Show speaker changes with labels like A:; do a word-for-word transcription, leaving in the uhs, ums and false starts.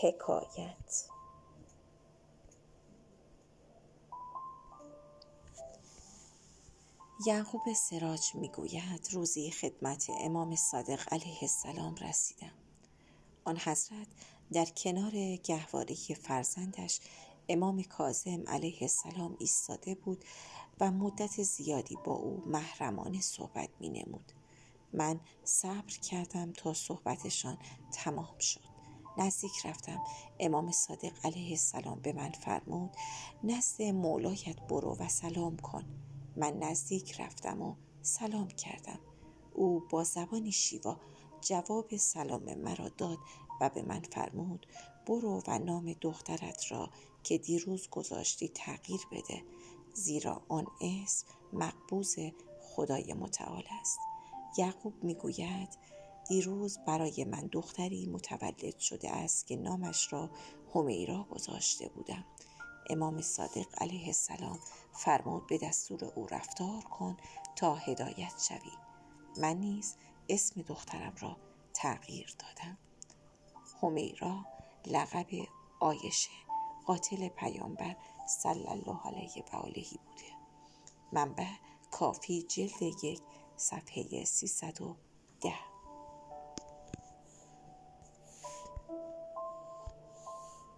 A: حکایت. یعقوب سراج میگوید روزی خدمت امام صادق علیه السلام رسیدم. آن حضرت در کنار گهواره فرزندش امام کاظم علیه السلام ایستاده بود و مدت زیادی با او محرمانه صحبت می نمود. من صبر کردم تا صحبتشان تمام شد. نزدیک رفتم. امام صادق علیه السلام به من فرمود نزد مولایت برو و سلام کن. من نزدیک رفتم و سلام کردم. او با زبانی شیوا جواب سلام مرا داد و به من فرمود برو و نام دخترت را که دیروز گذاشتی تغییر بده، زیرا آن اسم مقبوض خدای متعال است. یعقوب میگوید دیروز برای من دختری متولد شده است که نامش را همیرا گذاشته بودم. امام صادق علیه السلام فرمود به دستور او رفتار کن تا هدایت شوی. من نیز اسم دخترم را تغییر دادم. همیرا لقب عایشه قاتل پیامبر صلی الله علیه و آله بوده. منبع کافی جلد یک صفحه سیصد و ده.